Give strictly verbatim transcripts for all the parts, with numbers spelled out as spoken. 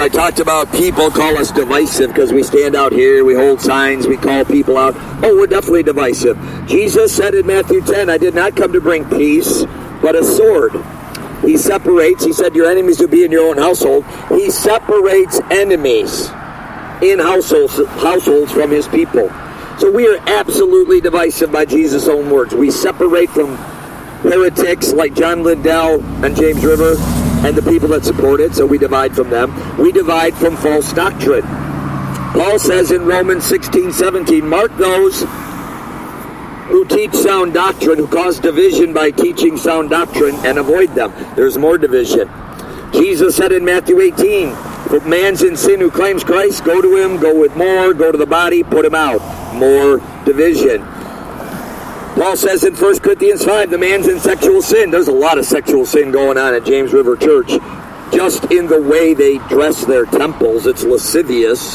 I talked about people call us divisive because we stand out here, we hold signs, we call people out. Oh, we're definitely divisive. Jesus said in Matthew ten, I did not come to bring peace, but a sword. He separates. He said your enemies will be in your own household. He separates enemies in households, households from his people. So we are absolutely divisive by Jesus' own words. We separate from heretics like John Lindell and James River and the people that support it, so we divide from them. We divide from false doctrine. Paul says in Romans sixteen seventeen, mark those who teach sound doctrine, who cause division by teaching sound doctrine, and avoid them. There's more division. Jesus said in Matthew eighteen, if a man's in sin who claims Christ, go to him, go with more, go to the body, put him out. More division. Paul says in First Corinthians five, the man's in sexual sin. There's a lot of sexual sin going on at James River Church. Just in the way they dress their temples, it's lascivious.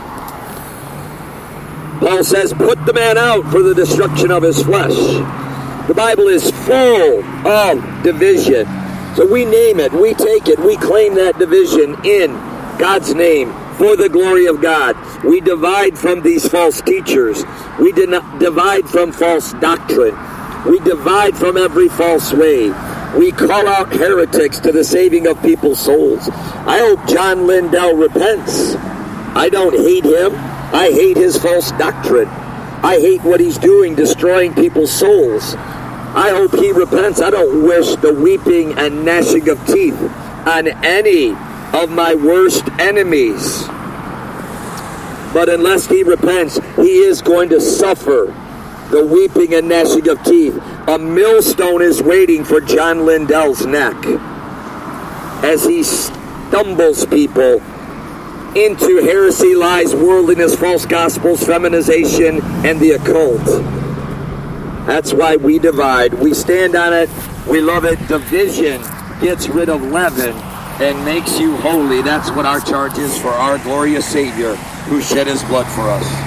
Paul says, put the man out for the destruction of his flesh. The Bible is full of division. So we name it, we take it, we claim that division in God's name for the glory of God. We divide from these false teachers. We do not divide from false doctrine. We divide from every false way. We call out heretics to the saving of people's souls. I hope John Lindell repents. I don't hate him. I hate his false doctrine. I hate what he's doing, destroying people's souls. I hope he repents. I don't wish the weeping and gnashing of teeth on any of my worst enemies. But unless he repents, he is going to suffer the weeping and gnashing of teeth. A millstone is waiting for John Lindell's neck as he stumbles people into heresy, lies, worldliness, false gospels, feminization, and the occult. That's why we divide. We stand on it. We love it. Division gets rid of leaven and makes you holy. That's what our charge is for our glorious Savior who shed his blood for us.